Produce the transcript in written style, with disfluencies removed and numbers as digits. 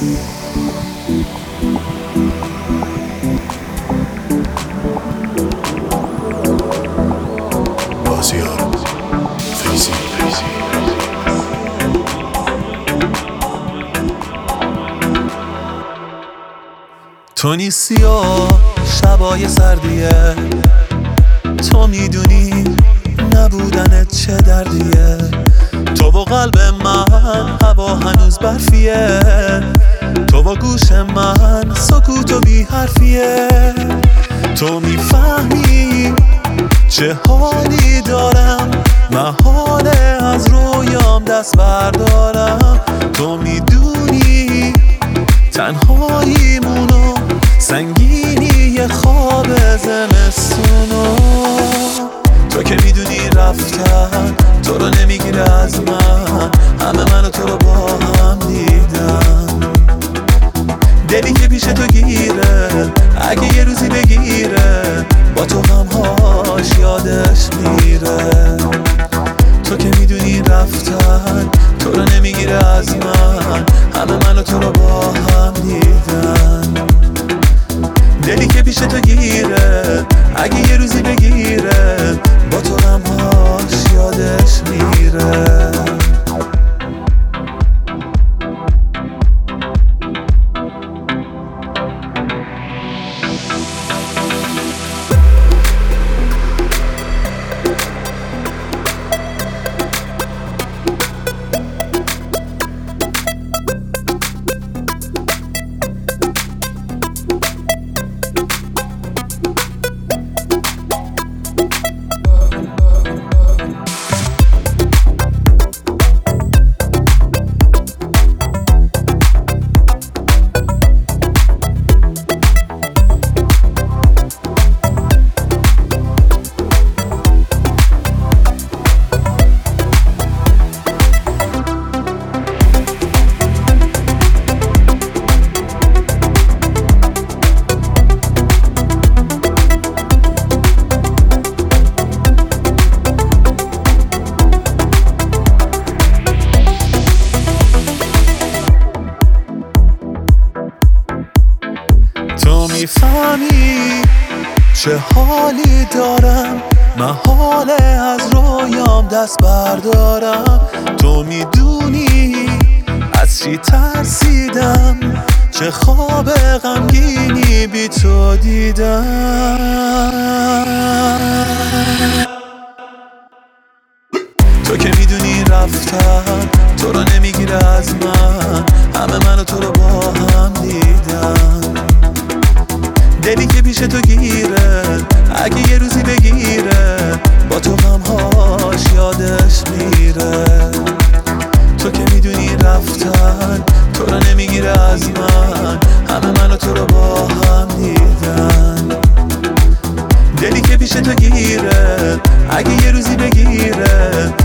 بازیار فیزی تو نیستی و شبای سردیه، تو میدونی نبودنت چه دردیه، تو و قلب من هوا هنوز برفیه، تو و گوش من سکوت و بی حرفیه. تو میفهمی چه حالی دارم، محاله از رویام دست بردارم. تو میدونی تنهاییمونو، سنگینی خواب زمستونو. تو که میدونی رفتن تو رو نمیگیره از من، همه منو تو رو با هم دیدن. دلی که پیش تو گیره اگه یه روزی بگیره، با تو غمهاش یادش میره. تو که میدونی رفتن تو رو نمیگیره از من، همه منو تو رو با هم دیدن. دلی که پیش تو گیره اگه یه روزی بگیره، با تو غمهاش یادش میره. تو میفهمی چه حالی دارم، محاله از رویام دست بردارم. تو میدونی از چی ترسیدم، چه خواب غمگینی بی تو دیدم. تو که میدونی رفتن تو رو نمیگیره از من، همه منو تو رو با هم دیدن. دلی که پیش تو گیره اگه یه روزی بگیره، با تو غمهاش یادش میره. تو که میدونی رفتن تو رو نمیگیره از من، همه منو تو رو با هم دیدن. دلی که پیش تو گیره اگه یه روزی بگیره،